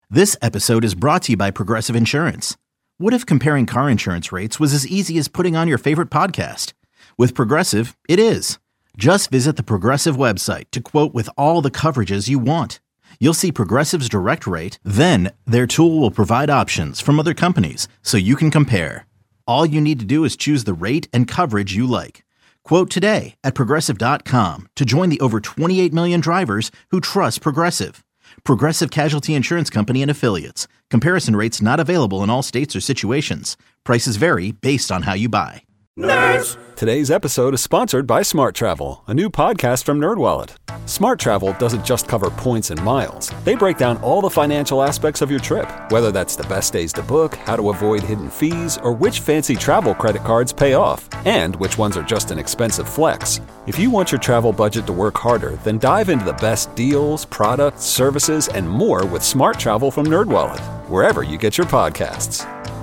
This episode is brought to you by Progressive Insurance. What if comparing car insurance rates was as easy as putting on your favorite podcast? With Progressive, it is. Just visit the Progressive website to quote with all the coverages you want. You'll see Progressive's direct rate, then their tool will provide options from other companies so you can compare. All you need to do is choose the rate and coverage you like. Quote today at Progressive.com to join the over 28 million drivers who trust Progressive. Progressive Casualty Insurance Company and Affiliates. Comparison rates not available in all states or situations. Prices vary based on how you buy. Nerds! Today's episode is sponsored by Smart Travel, a new podcast from NerdWallet. Smart Travel doesn't just cover points and miles. They break down all the financial aspects of your trip, whether that's the best days to book, how to avoid hidden fees, or which fancy travel credit cards pay off, and which ones are just an expensive flex. If you want your travel budget to work harder, then dive into the best deals, products, services, and more with Smart Travel from NerdWallet, wherever you get your podcasts.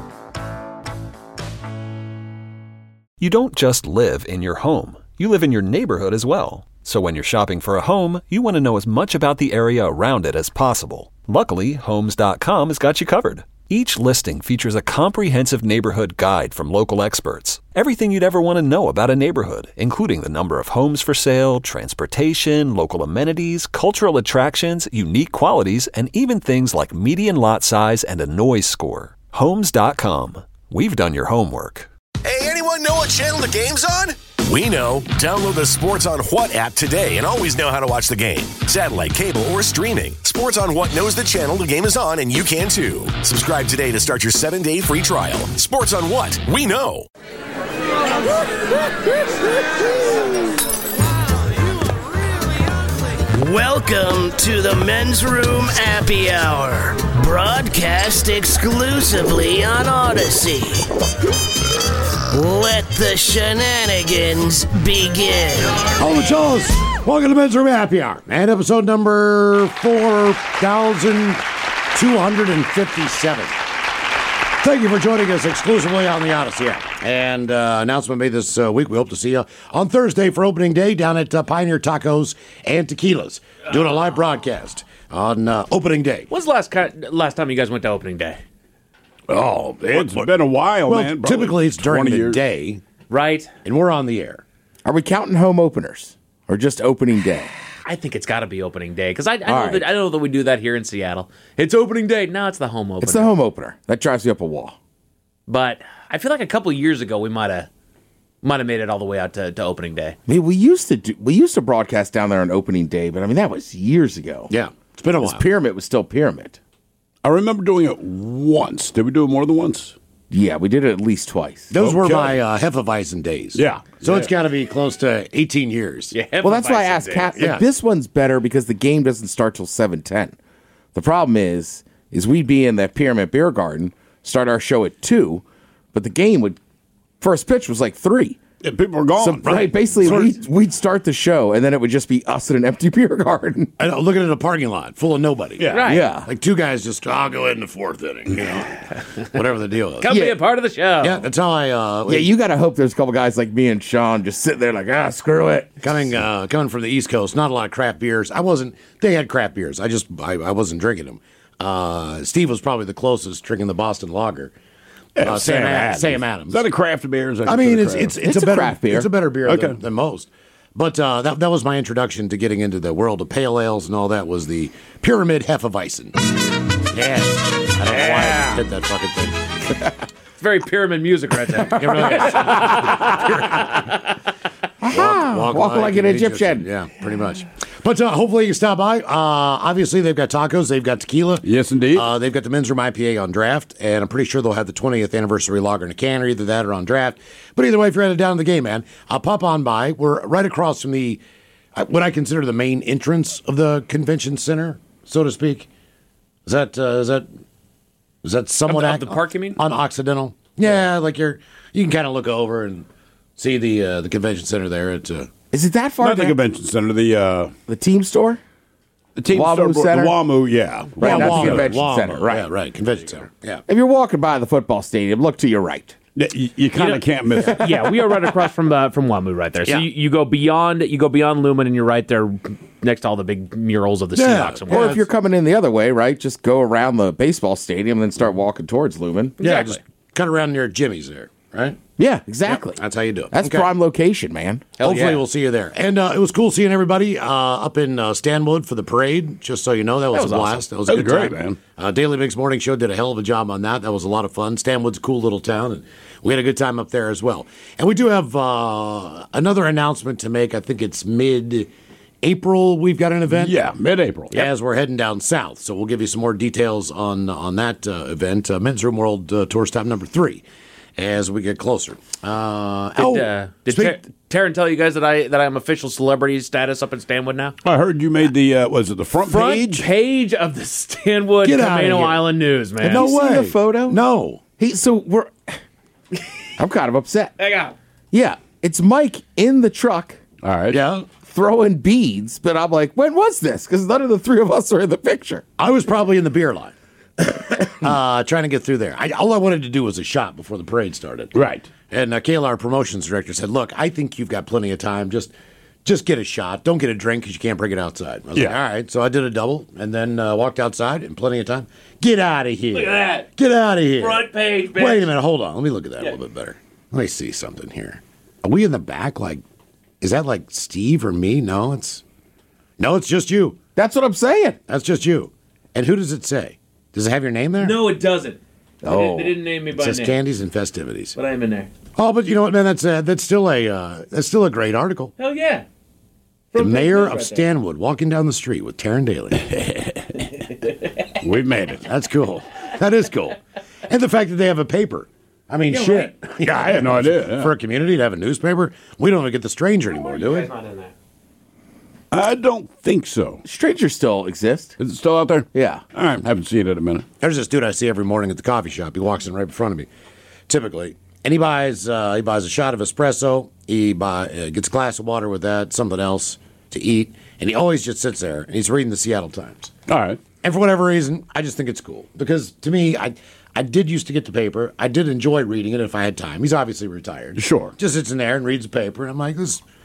You don't just live in your home. You live in your neighborhood as well. So when you're shopping for a home, you want to know as much about the area around it as possible. Luckily, Homes.com has got you covered. Each listing features a comprehensive neighborhood guide from local experts. Everything you'd ever want to know about a neighborhood, including the number of homes for sale, transportation, local amenities, cultural attractions, unique qualities, and even things like median lot size and a noise score. Homes.com. We've done your homework. Hey, anyone know what channel the game's on? We know. Download the Sports on What app today and always know how to watch the game. Satellite, cable, or streaming. Sports on What knows the channel the game is on, and you can too. Subscribe today to start your 7-day free trial. Sports on What? We know. Welcome to the Men's Room Happy Hour, broadcast exclusively on Odyssey. Let the shenanigans begin. Hello, Charles. Welcome to Men's Room Happy Hour, and episode number 4,257. Thank you for joining us exclusively on the Odyssey app. And announcement made this week. We hope to see you on Thursday for opening day down at Pioneer Tacos and Tequilas, doing a live broadcast on opening day. When's the last time you guys went to opening day? Oh, it's been a while, Well, man. typically it's during the years. day, Right? and we're on the air. Are we counting home openers or just opening day? I think it's got to be opening day because I right. know that we do that here in Seattle. It's opening day. No, it's the home opener. It's the home opener. That drives you up a wall. But I feel like a couple years ago we might have made it all the way out to opening day. I mean, we used to broadcast down there on opening day, but I mean that was years ago. Yeah, it's been a while. Pyramid was still Pyramid. I remember doing it once. Did we do it more than once? Yeah, we did it at least twice. Those were my Hefeweizen days. Yeah. So Yeah. it's got to be close to 18 years. Yeah. Well, that's why I asked Kat. Yeah. This one's better because the game doesn't start till 7:10. The problem is we'd be in the Pyramid Beer Garden, start our show at 2, but the game would first pitch was like 3. Yeah, people were gone. So right, basically we'd start the show and then it would just be us in an empty beer garden. I know, looking at a parking lot full of nobody. Yeah. Right. Yeah. Like two guys just, I'll go ahead in the fourth inning, you know, whatever the deal is. Come be a part of the show. Yeah, that's how I. Yeah, you got to hope there's a couple guys like me and Sean just sitting there like, screw it. coming from the East Coast, not a lot of craft beers. They had craft beers. I wasn't drinking them. Steve was probably the closest, drinking the Boston Lager. Sam Adams. Is that a craft beer? I mean, it's It's a a better craft beer. It's a better beer Okay. than most. But that was my introduction to getting into the world of pale ales and all that. Was the Pyramid Hefeweizen. Yes, I don't know why I just did that fucking thing. It's very pyramid music right there. It really is. Walk like an Egyptian. Yeah, pretty much. But hopefully you stop by. Obviously, they've got tacos. They've got tequila. Yes, indeed. They've got the Men's Room IPA on draft, and I'm pretty sure they'll have the 20th anniversary lager in a can, or either that or on draft. But either way, if you're headed down to the game, man, I'll pop on by. We're right across from the what I consider the main entrance of the convention center, so to speak. Is that somewhat Of the park, you mean? on Occidental? Yeah, like you can kind of look over and see the convention center there. Is it that far Not the down? convention center, the team store? team WAMU store, Center? the WAMU, yeah. Right, not the WAMU, convention center. Right. Yeah, right. Convention center. Yeah. If you're walking by the football stadium, look to your right. Yeah, you kind of can't miss it. Yeah, we are right across from WAMU right there. So Yeah. you go beyond Lumen and you're right there next to all the big murals of the Yeah. Seahawks. And Or whatnot. if you're coming in the other way, right? Just go around the baseball stadium and then start walking towards Lumen. Yeah, Exactly. just cut around near Jimmy's there, right? Yeah, exactly. Yep, that's how you do it. That's Okay. prime location, man. Hell Hopefully yeah. we'll see you there. And it was cool seeing everybody up in Stanwood for the parade, just so you know. That was was a blast. awesome. That was a That good was great, time. man. Daily Mix Morning Show did a hell of a job on that. That was a lot of fun. Stanwood's a cool little town, and we had a good time up there as well. And we do have another announcement to make. I think it's mid-April we've got an event. Yeah, mid-April. As we're heading down south. So we'll give you some more details on that event. Men's Room World Tour stop number 3 as we get closer. Did Taryn tell you guys that I'm official celebrity status up in Stanwood now? I heard you made the, was it the front page? Front page of the Stanwood Get outta Camino here. Island News, man. No You see way. the photo? No. I'm kind of upset. Hang on. Yeah, it's Mike in the truck All right. Yeah. throwing beads, but I'm like, when was this? Because none of the three of us are in the picture. I was probably in the beer line, trying to get through there. All I wanted to do was a shot before the parade started. Right. And Kayla, our promotions director, said, "Look, I think you've got plenty of time. Just get a shot. Don't get a drink because you can't bring it outside." I was like, Yeah. all right. So I did a double and then walked outside in plenty of time. Get out of here. Look at that. Get out of here. Front page, bitch. Wait a minute. Hold on. Let me look at that a little bit better. Let me see something here. Are we in the back? Like, is that like Steve or me? No, it's just you. That's what I'm saying. That's just you. And who does it say? Does it have your name there? No, it doesn't. Oh. They didn't name me It by says name. candies and festivities. But I'm in there. Oh, but you know what, man? That's still a great article. Hell yeah. The Front page mayor news of right there. Stanwood walking down the street with Taryn Daly. We've made it. That's cool. That is cool. And the fact that they have a paper. I mean, shit. Yeah, I had no idea. Yeah. For a community to have a newspaper, we don't even get the Stranger anymore, do we? It's not in there. I don't think so. Strangers still exist. Is it still out there? Yeah. All right. Haven't seen it in a minute. There's this dude I see every morning at the coffee shop. He walks in right in front of me, typically, and he buys a shot of espresso. He gets a glass of water with that, something else to eat, and he always just sits there and he's reading the Seattle Times. All right. And for whatever reason, I just think it's cool because to me, I did used to get the paper. I did enjoy reading it if I had time. He's obviously retired. Sure. Just sits in there and reads the paper, and I'm like,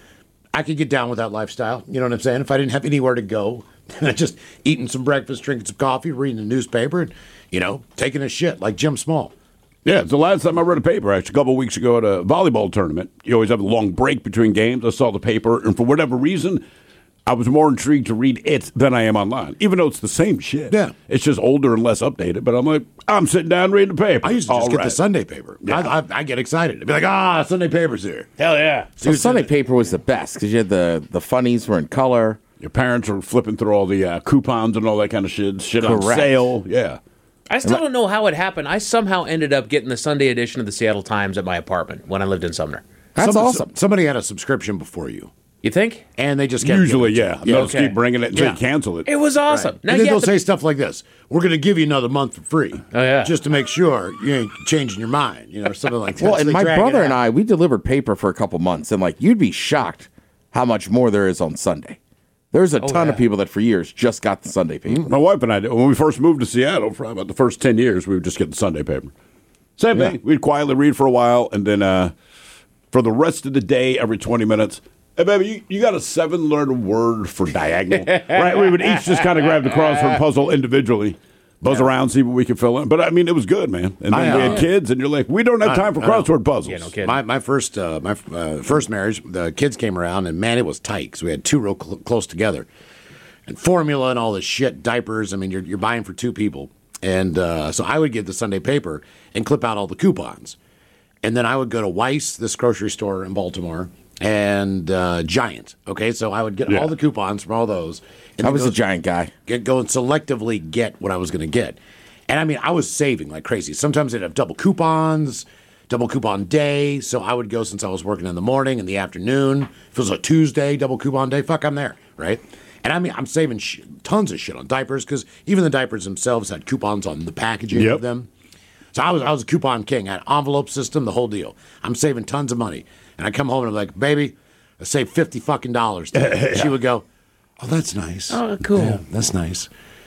I could get down with that lifestyle. You know what I'm saying? If I didn't have anywhere to go, just eating some breakfast, drinking some coffee, reading the newspaper, and, taking a shit like Jim Small. Yeah, it's the last time I read a paper, actually, a couple of weeks ago at a volleyball tournament. You always have a long break between games. I saw the paper, and for whatever reason, I was more intrigued to read it than I am online, even though it's the same shit. Yeah. It's just older and less updated, but I'm like, I'm sitting down reading the paper. I used to just All get the right. Sunday paper. Yeah. I get excited. I'd be like, Sunday paper's here. Hell yeah. So Sunday paper was the best because you had the funnies were in color. Your parents are flipping through all the coupons and all that kind of shit on Correct. sale. Yeah. I still don't know how it happened. I somehow ended up getting the Sunday edition of the Seattle Times at my apartment when I lived in Sumner. That's awesome. Somebody had a subscription before you, You think? and they just kept Usually, giving it to yeah. you. They'll just okay. keep bringing it until Yeah. you cancel it. It was awesome. Now And then you they'll have to- say stuff like this: "We're going to give you another month for free." Oh, yeah. just to make sure you ain't changing your mind, or something like that. Well, So and they my drag it brother out. and I, we delivered paper for a couple months, and you'd be shocked how much more there is on Sunday. There's a ton of people that for years just got the Sunday paper. My wife and I did. When we first moved to Seattle, for about the first 10 years, we would just get the Sunday paper. Same thing. We'd quietly read for a while, and then for the rest of the day, every 20 minutes, hey, baby, you got a 7-letter word for diagonal, right? We would each just kind of grab the crossword puzzle individually, buzz around, see what we could fill in. But, I mean, it was good, man. And then we had kids, and you're like, we don't have time for crossword puzzles. Yeah, no kidding. My first marriage, the kids came around, and man, it was tight because we had two real close together, and formula and all this shit, diapers. I mean, you're buying for two people, and so I would get the Sunday paper and clip out all the coupons, and then I would go to Weiss, this grocery store in Baltimore, and Giant. Okay, so I would get all the coupons from all those. And I then was a go- Giant guy. go and selectively get what I was going to get. And I mean, I was saving like crazy. Sometimes they'd have double coupons, double coupon day. So I would go since I was working in the morning and the afternoon. If it was a Tuesday, double coupon day, fuck, I'm there, right? And I mean, I'm saving tons of shit on diapers because even the diapers themselves had coupons on the packaging of them. So I was a coupon king. I had envelope system, the whole deal. I'm saving tons of money. And I come home and I'm like, baby, I saved $50 fucking today. She would go, oh, that's nice. Oh, cool. Yeah, that's nice.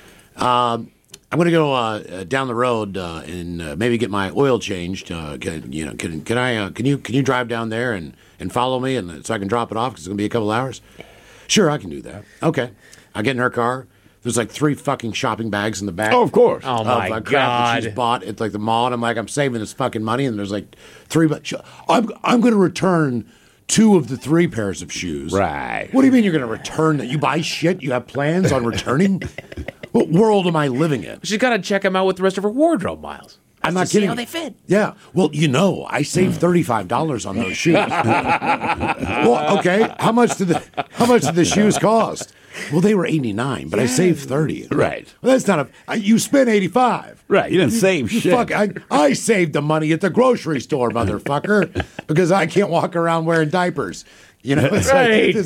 I'm going to go down the road and maybe get my oil changed. Can you drive down there and follow me and so I can drop it off because it's going to be a couple hours? Sure, I can do that. Okay. I get in her car. There's like 3 fucking shopping bags in the back. Oh, of course. Oh, my crap that God. she's bought at like the mall. And I'm like, I'm saving this fucking money. And there's like 3. I'm going to return 2 of the 3 pairs of shoes. Right. What do you mean you're going to return that? You buy shit? You have plans on returning? What world am I living in? She's got to check them out with the rest of her wardrobe, Miles. I'm not to see kidding. how they fit. Yeah. Well, I saved $35 on those shoes. Well, okay. How much did the shoes cost? Well, they were $89, but I saved $30. Right. Well, that's not you spent $85. Right. You didn't save shit. Fuck, I saved the money at the grocery store, motherfucker, because I can't walk around wearing diapers. It's Right. like,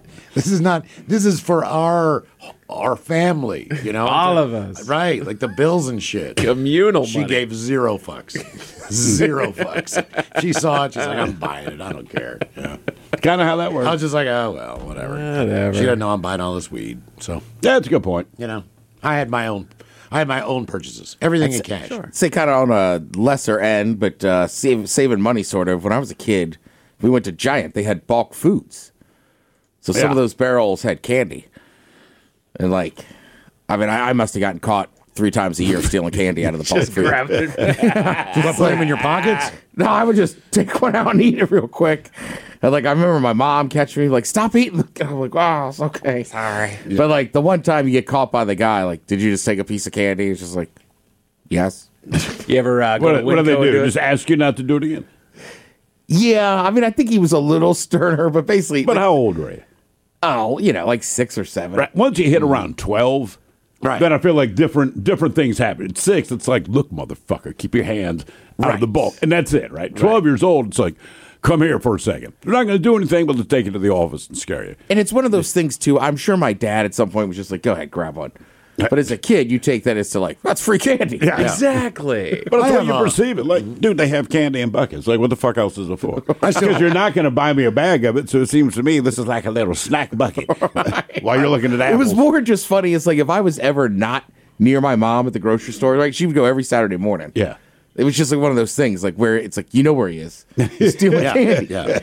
this is for our family, All of us. Right, like the bills and shit. Communal She money. gave 0 fucks. 0 fucks. She saw it. She's like, I'm buying it. I don't care. Kind of how that works. I was just like, oh, well, whatever. She doesn't know I'm buying all this weed. So, That's a good point. I had my own purchases. Everything in cash. Sure. Say kind of on a lesser end, but saving money sort of. When I was a kid, we went to Giant. They had bulk foods. So some of those barrels had candy. And I must have gotten caught 3 times a year stealing candy out of the bulk food. Grab it. You put them in your pockets? No, I would just take one out and eat it real quick. And I remember my mom catching me stop eating. I'm like, wow, it's okay. Sorry. Yeah. But the one time you get caught by the guy, did you just take a piece of candy? It's just yes. You ever go to What do they Winco and do? it? Just ask you not to do it again? Yeah, I think he was a little sterner, but basically. But how old were you? Oh, 6 or 7. Right. Once you hit around 12, Right. then I feel like different things happen. At 6, it's like, look, motherfucker, keep your hands out of the bulk. And that's it, right? 12 years old, it's like, come here for a second. They're not going to do anything but to take you to the office and scare you. And it's one of those things, too. I'm sure my dad at some point was just like, go ahead, grab one. But as a kid, you take that as to that's free candy. Yeah. Exactly. But that's I how you have perceive it. Dude, they have candy in buckets. What the fuck else is it for? I still- Because you're not going to buy me a bag of it, so it seems to me this is like a little snack bucket while you're looking at It apples. was more just funny. It's if I was ever not near my mom at the grocery store, she would go every Saturday morning. Yeah. It was just one of those things, where it's where he is. He's stealing candy. Yeah.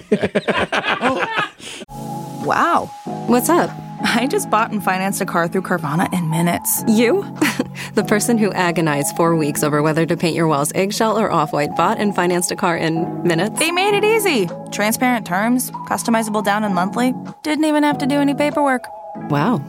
Wow. What's up? I just bought and financed a car through Carvana in minutes. You? The person who agonized 4 weeks over whether to paint your walls eggshell or off-white bought and financed a car in minutes? They made it easy. Transparent terms, customizable down and monthly. Didn't even have to do any paperwork. Wow.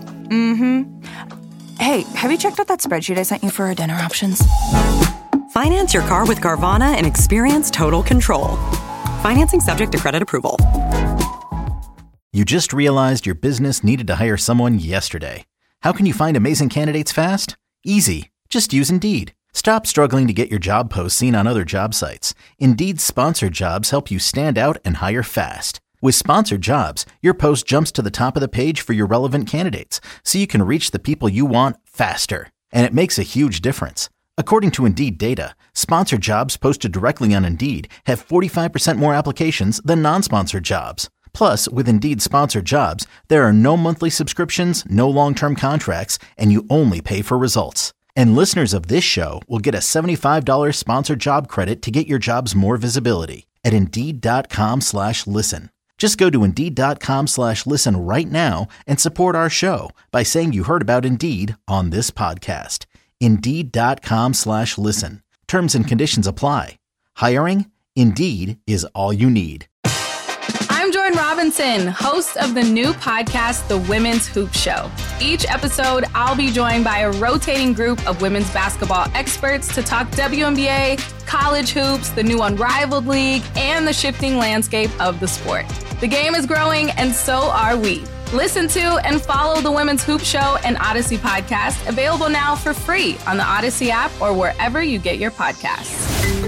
Hey, have you checked out that spreadsheet I sent you for our dinner options? Finance your car with Carvana and experience total control. Financing subject to credit approval. You just realized your business needed to hire someone yesterday. How can you find amazing candidates fast? Easy. Just use Indeed. Stop struggling to get your job posts seen on other job sites. Indeed's sponsored jobs help you stand out and hire fast. With sponsored jobs, your post jumps to the top of the page for your relevant candidates, so you can reach the people you want faster. And it makes a huge difference. According to Indeed data, sponsored jobs posted directly on Indeed have 45% more applications than non-sponsored jobs. Plus, with Indeed sponsored jobs, there are no monthly subscriptions, no long-term contracts, and you only pay for results. And listeners of this show will get a $75 sponsored job credit to get your jobs more visibility at Indeed.com/listen. Just go to Indeed.com/listen right now and support our show by saying you heard about Indeed on this podcast. Indeed.com/listen. Terms and conditions apply. Hiring? Indeed is all you need. I'm Jordan Robinson, host of the new podcast, The Women's Hoop Show. Each episode, I'll be joined by a rotating group of women's basketball experts to talk WNBA, college hoops, the new Unrivaled League, and the shifting landscape of the sport. The game is growing, and so are we. Listen to and follow The Women's Hoop Show and Odyssey podcast, available now for free on the Odyssey app or wherever you get your podcasts.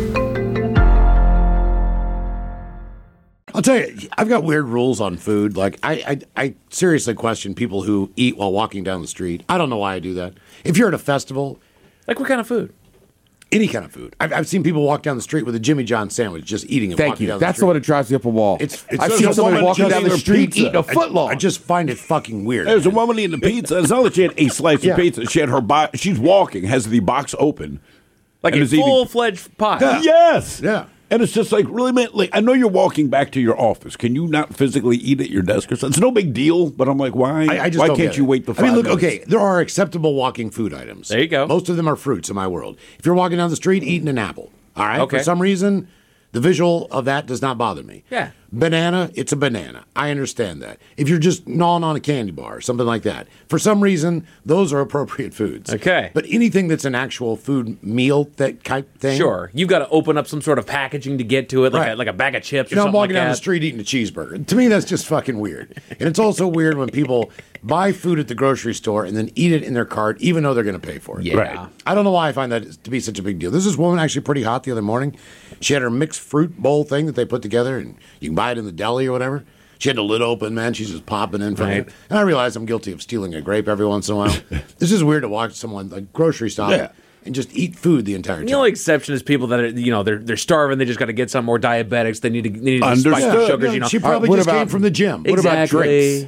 I'll tell you, I've got weird rules on food. I seriously question people who eat while walking down the street. I don't know why I do that. If you're at a festival, Like what kind of food? any kind of food. I've seen people walk down the street with a Jimmy John sandwich, just eating it. Thank walking you. down the That's street. the one that drives me up a wall. It's I've so seen just somebody woman walking just down the eating street pizza. eating a foot long. I just find it fucking weird. There's a woman eating a pizza. It's not that she had a slice Yeah. of pizza. She had her box. She's walking, has the box open. Like And a is eating- full-fledged pie. Yeah. Yes. Yeah. And it's just like, really, man, like, I know you're walking back to your office. Can you not physically eat at your desk or something? It's no big deal, but I'm like, why? I just why don't can't get you it. wait the 5 minutes? okay, there are acceptable walking food items. There you go. Most of them are fruits in my world. If you're walking down the street, eating an apple, all right? Okay. For some reason, the visual of that does not bother me. Yeah. Banana, it's a banana. I understand that. If you're just gnawing on a candy bar or something like that, for some reason, those are appropriate foods. Okay. But anything that's an actual food meal, that type thing. Sure. You've got to open up some sort of packaging to get to it, like, Right. like a bag of chips You or know, I'm something walking like down that. the street eating a cheeseburger. To me, that's just fucking weird. And it's also weird when people buy food at the grocery store and then eat it in their cart, even though they're going to pay for it. Yeah. Right. I don't know why I find that to be such a big deal. There's this woman actually pretty hot the other morning. She had her mixed fruit bowl thing that they put together, and you can buy it in the deli or whatever. She had the lid open, man. She's just popping in from Right. it. And I realize I'm guilty of stealing a grape every once in a while. This is weird to watch someone like grocery shop and just eat food the entire time. The only exception is people that are, they're starving. They just got to get some more diabetics. They need to spike the sugars. She probably what just about- came from the gym. What about drinks?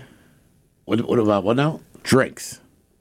What about what now? Drinks.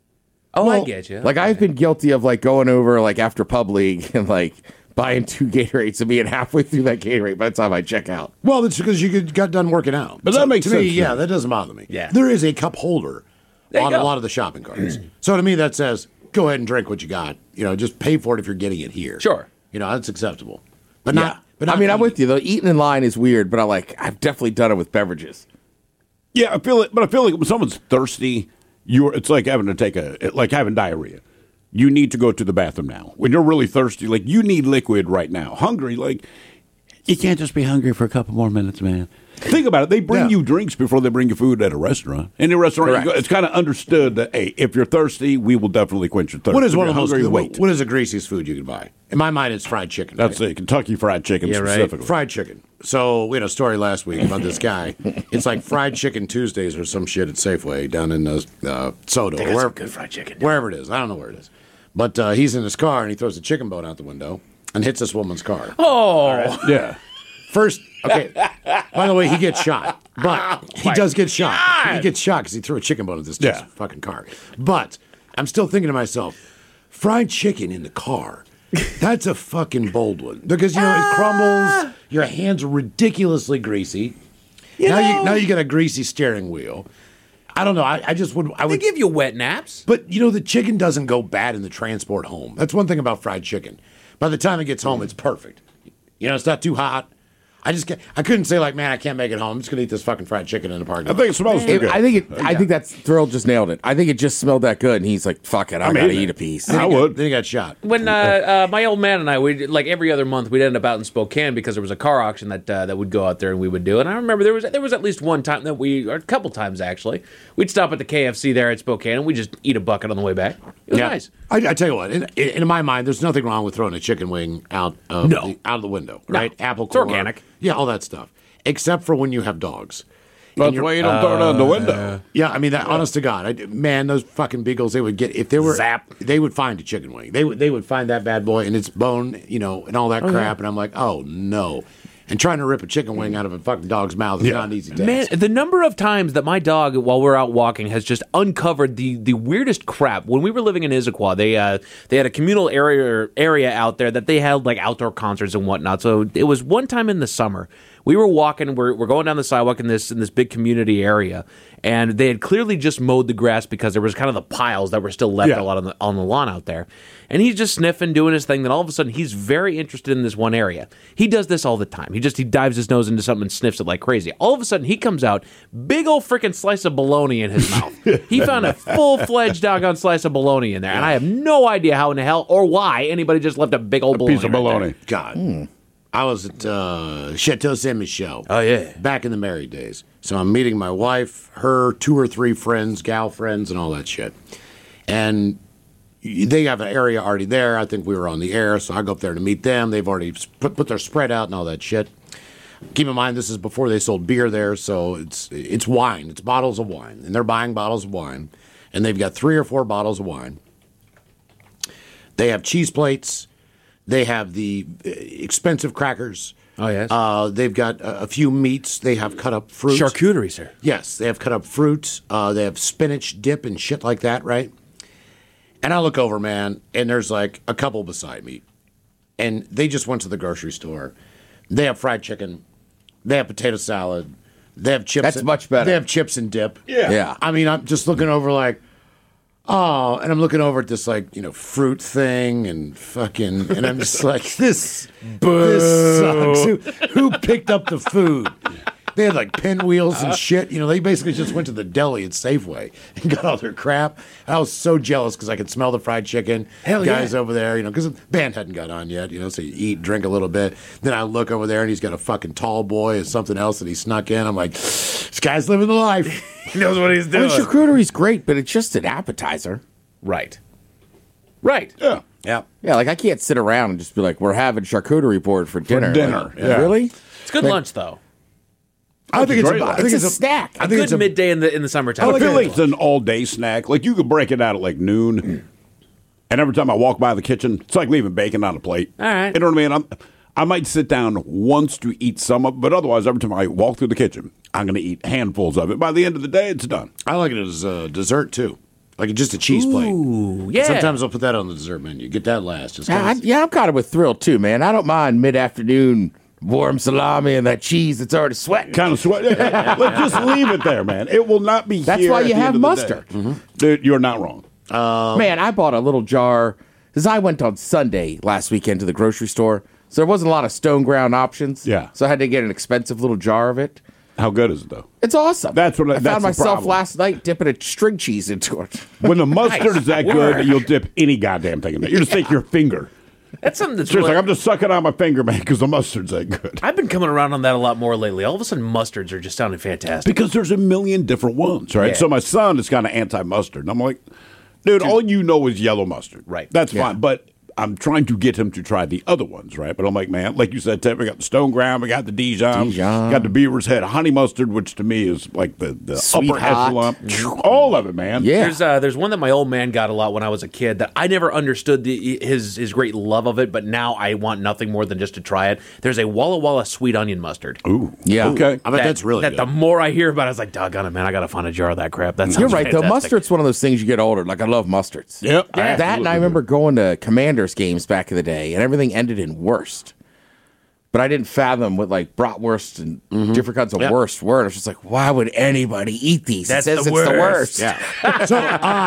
Oh, I Well, get you. Like I've been guilty of like going over like after pub league and like buying 2 Gatorades and being halfway through that Gatorade by the time I check out. Well, that's because you got done working out. But that makes to me, sense, yeah, though. that doesn't bother me. Yeah. There is a cup holder There you on a go. lot of the shopping carts. So to me, that says, go ahead and drink what you got. Just pay for it if you're getting it here. Sure. That's acceptable. But not. But I not mean, I'm eating. with you though. Eating in line is weird, but I've definitely done it with beverages. Yeah, I feel it, but I feel like when someone's thirsty, it's like having to like having diarrhea. You need to go to the bathroom now. When you're really thirsty, like you need liquid right now. Hungry, like you can't just be hungry for a couple more minutes, man. Think about it. They bring you drinks before they bring you food at a restaurant. In a restaurant, you go, it's kind of understood that hey, if you're thirsty, we will definitely quench your thirst. What is If one you're of the most? hungry, wait. What is the greasiest food you could buy? In my mind, it's fried chicken. That's it. Kentucky Fried Chicken specifically. Fried chicken. So we had a story last week about this guy. It's like Fried Chicken Tuesdays or some shit at Safeway down in Soto. They got or wherever, some good fried chicken. Wherever it is. I don't know where it is. But he's in his car and he throws a chicken bone out the window and hits this woman's car. Oh. Yeah. First, okay. By the way, he gets shot. But he does get shot. God. He gets shot because he threw a chicken bone at this dude's fucking car. But I'm still thinking to myself, fried chicken in the car. That's a fucking bold one. Because, it crumbles. Your hands are ridiculously greasy. Now you got a greasy steering wheel. I don't know. I just would. I They would give you wet naps. But the chicken doesn't go bad in the transport home. That's one thing about fried chicken. By the time it gets home, it's perfect. It's not too hot. I couldn't say like, man, I can't make it home. I'm just gonna eat this fucking fried chicken in the parking lot. I think it smells too good. I think that's Thrill just nailed it. I think it just smelled that good, and he's like, "Fuck it, I gotta eat a piece." I would. Then he got shot. When my old man and I, we like every other month, we'd end up out in Spokane because there was a car auction that would go out there and we would do. And I remember there was at least one time or a couple times actually, we'd stop at the KFC there at Spokane and we just eat a bucket on the way back. It was nice. I tell you what, in my mind, there's nothing wrong with throwing a chicken wing out of the window, No. right? Apple It's core, organic. yeah, all that stuff. Except for when you have dogs. That's why you don't throw it out the window. Yeah, I mean, that, honest to God, man, those fucking beagles, they would get, if they were, Zap. they would find a chicken wing. They would find that bad boy and its bone, and all that crap. And I'm like, oh, no. And trying to rip a chicken wing out of a fucking dog's mouth is not an easy task. Man, the number of times that my dog, while we're out walking, has just uncovered the weirdest crap. When we were living in Issaquah, they had a communal area out there that they held like outdoor concerts and whatnot. So it was one time in the summer. We were walking, we're going down the sidewalk in this big community area, and they had clearly just mowed the grass because there was kind of the piles that were still left a lot on the lawn out there. And he's just sniffing, doing his thing. Then all of a sudden, he's very interested in this one area. He does this all the time. He dives his nose into something and sniffs it like crazy. All of a sudden, he comes out, big old freaking slice of bologna in his mouth. He found a full-fledged doggone slice of bologna in there, and I have no idea how in the hell or why anybody just left a big old bologna Piece of right bologna. there. God. I was at Chateau Saint Michel. Oh, yeah. Back in the married days. So I'm meeting my wife, her 2 or 3 friends, gal friends, and all that shit. And they have an area already there. I think we were on the air, so I go up there to meet them. They've already put their spread out and all that shit. Keep in mind, this is before they sold beer there, so it's wine. It's bottles of wine. And they're buying bottles of wine. And they've got 3 or 4 bottles of wine. They have cheese plates. They have the expensive crackers. Oh, yes. They've got a few meats. They have cut up fruit. Charcuterie, sir. Yes, they have cut up fruit. They have spinach dip and shit like that, right? And I look over, man, and there's like a couple beside me. And they just went to the grocery store. They have fried chicken. They have potato salad. They have chips. That's much better. They have chips and dip. Yeah. I mean, I'm just looking over like, oh, and I'm looking over at this like, fruit thing and fucking, and I'm just like, this sucks. Who picked up the food? They had like pinwheels and shit. They basically just went to the deli at Safeway and got all their crap. And I was so jealous because I could smell the fried chicken. Hell guys yeah. over there, because the band hadn't got on yet, so you eat, drink a little bit. Then I look over there and he's got a fucking tall boy and something else that he snuck in. I'm like, this guy's living the life. He knows what he's I doing. mean, charcuterie's great, but it's just an appetizer. Right. Yeah. Yeah. Yeah, like I can't sit around and just be like, we're having charcuterie board for dinner. Like, yeah. Really? It's good lunch, though. I think great. It's a snack. I A think good it's a midday in the summertime. I feel like it's an all-day snack. Like, you could break it out at, like, noon. And every time I walk by the kitchen, it's like leaving bacon on a plate. All right. You know what I mean? I might sit down once to eat some of it, but otherwise, every time I walk through the kitchen, I'm going to eat handfuls of it. By the end of the day, it's done. I like it as dessert too, like just a cheese plate. Ooh, yeah. Sometimes I'll put that on the dessert menu. Get that last. Just I'm kind of with Thrill, too, man. I don't mind mid-afternoon warm salami and that cheese that's already sweating. Kind of sweat. Let's just leave it there, man. It will not be That's here why at you the have end of the mustard. day. Dude, you're not wrong. Man, I bought a little jar because I went on Sunday last weekend to the grocery store, so there wasn't a lot of stone ground options. Yeah. So I had to get an expensive little jar of it. How good is it, though? It's awesome. That's what I that's found the myself problem. last night dipping a string cheese into it. When the mustard is that good, you'll dip any goddamn thing in there. You just take your finger. That's something that's Seriously, really, I'm just sucking on my finger, man, because the mustard's that good. I've been coming around on that a lot more lately. All of a sudden, mustards are just sounding fantastic. Because there's a million different ones, right? Yeah. So my son is kind of anti-mustard. And I'm like, dude, all you know is yellow mustard. Right. That's fine. But I'm trying to get him to try the other ones, right? But I'm like, man, like you said, Ted, we got the Stone Ground, we got the Dijon, got the Beaver's Head honey mustard, which to me is like the Sweet upper hot. echelon. All of it, man. Yeah. There's one that my old man got a lot when I was a kid that I never understood his great love of it, but now I want nothing more than just to try it. There's a Walla Walla sweet onion mustard. Ooh. Yeah. Okay. I bet that's really that good. the more I hear about it, I was like, doggone it, man, I got to find a jar of that crap. That sounds You're right, though. fantastic. Mustard's one of those things you get older. Like, I love mustards. Yep. That, and I remember going to Commanders games back in the day, and everything ended in worst. But I didn't fathom what, like, bratwurst and different kinds of worst were. I was just like, why would anybody eat these? That's it says the it's the worst. worst. Yeah. So,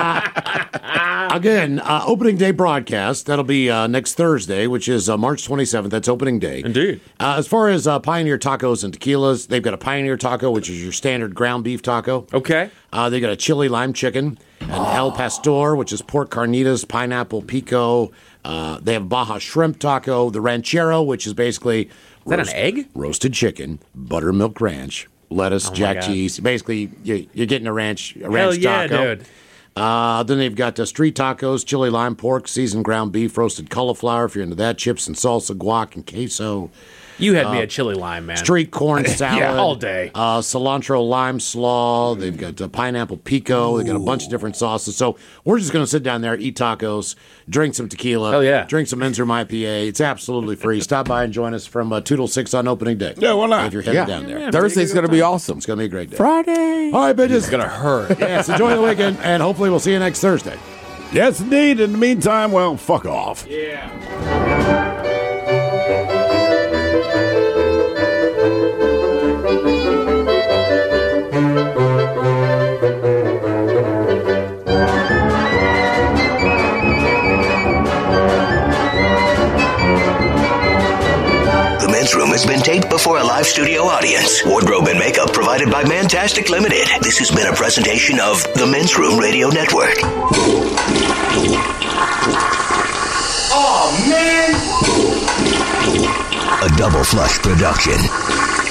again, opening day broadcast. That'll be next Thursday, which is March 27th. That's opening day. Indeed. As far as Pioneer Tacos and Tequilas, they've got a Pioneer Taco, which is your standard ground beef taco. Okay. They got a chili lime chicken, an El Pastor, which is pork carnitas, pineapple pico. They have Baja shrimp taco, the ranchero, which is basically that an egg? Roasted chicken, buttermilk ranch, lettuce, jack cheese. Basically, you're getting a ranch Hell yeah, taco. dude. Then they've got street tacos, chili lime pork, seasoned ground beef, roasted cauliflower if you're into that, chips and salsa, guac and queso. You had me at chili lime, man. Street corn salad. Yeah, all day. Cilantro lime slaw. They've got pineapple pico. They've got a bunch of different sauces. So we're just going to sit down there, eat tacos, drink some tequila. Hell yeah. Drink some Enzerm IPA. It's absolutely free. Stop by and join us from 2 till 6 on opening day. Yeah, why not? If you're headed down there. Thursday's going to be awesome. It's going to be a great day. Friday. All right, bitches. It's going to hurt. Yes, enjoy the weekend, and hopefully we'll see you next Thursday. Yes, indeed. In the meantime, well, fuck off. The Men's Room has been taped before a live studio audience. Wardrobe and makeup provided by Mantastic Limited. This has been a presentation of the Men's Room Radio Network. Oh, man! A Double Flush production.